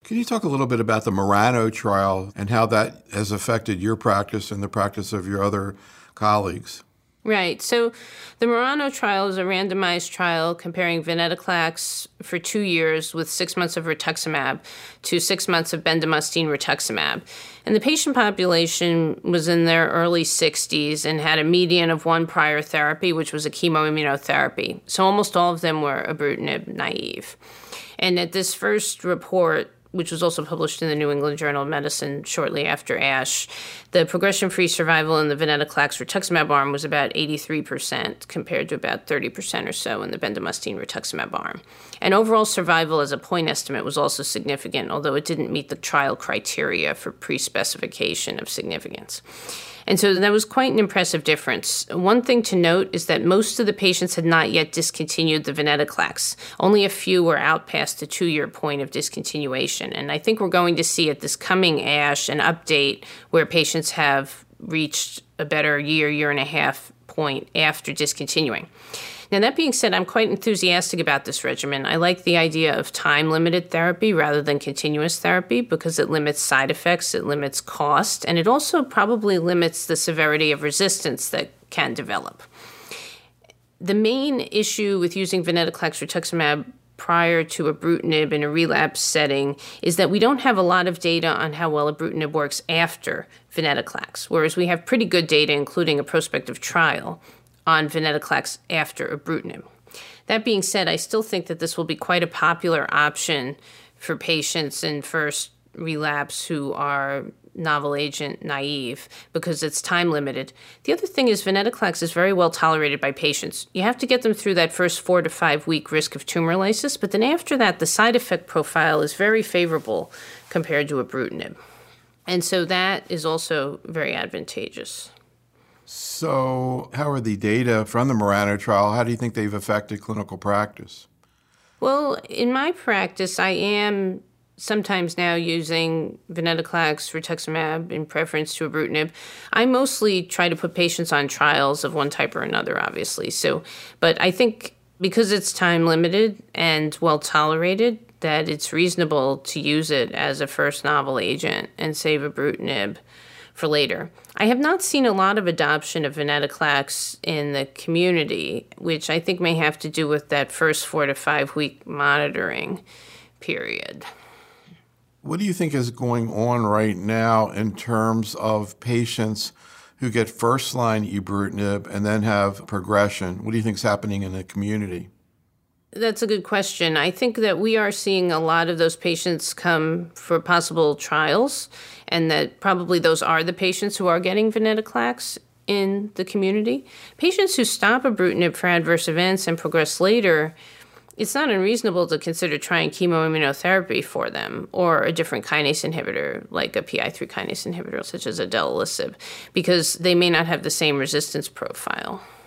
Can you talk a little bit about the Marano trial and how that has affected your practice and the practice of your other colleagues? Right. So the Marano trial is a randomized trial comparing venetoclax for 2 years with 6 months of rituximab to 6 months of bendamustine rituximab. And the patient population was in their early 60s and had a median of 1 prior therapy, which was a chemoimmunotherapy. So almost all of them were ibrutinib naive. And at this first report, which was also published in the New England Journal of Medicine shortly after ASH, the progression-free survival in the venetoclax rituximab arm was about 83% compared to about 30% or so in the bendamustine rituximab arm. And overall survival as a point estimate was also significant, although it didn't meet the trial criteria for pre-specification of significance. And so that was quite an impressive difference. One thing to note is that most of the patients had not yet discontinued the venetoclax. Only a few were out past the 2-year point of discontinuation. And I think we're going to see at this coming ASH an update where patients have reached a better year and a half point after discontinuing. Now, that being said, I'm quite enthusiastic about this regimen. I like the idea of time-limited therapy rather than continuous therapy because it limits side effects, it limits cost, and it also probably limits the severity of resistance that can develop. The main issue with using venetoclax rituximab prior to ibrutinib in a relapse setting is that we don't have a lot of data on how well ibrutinib works after venetoclax, whereas we have pretty good data, including a prospective trial, on venetoclax after ibrutinib. That being said, I still think that this will be quite a popular option for patients in first relapse who are novel agent naive because it's time limited. The other thing is venetoclax is very well tolerated by patients. You have to get them through that first 4 to 5 week risk of tumor lysis, but then after that, the side effect profile is very favorable compared to ibrutinib. And so that is also very advantageous. So how are the data from the Marano trial? How do you think they've affected clinical practice? Well, in my practice, I am sometimes now using venetoclax rituximab in preference to ibrutinib. I mostly try to put patients on trials of one type or another, obviously. But I think because it's time limited and well tolerated, that it's reasonable to use it as a first novel agent and save ibrutinib for later. I have not seen a lot of adoption of venetoclax in the community, which I think may have to do with that first 4 to 5 week monitoring period. What do you think is going on right now in terms of patients who get first-line ibrutinib and then have progression? What do you think is happening in the community? That's a good question. I think that we are seeing a lot of those patients come for possible trials, and that probably those are the patients who are getting venetoclax in the community. Patients who stop ibrutinib for adverse events and progress later, it's not unreasonable to consider trying chemoimmunotherapy for them or a different kinase inhibitor like a PI3 kinase inhibitor such as idelalisib because they may not have the same resistance profile.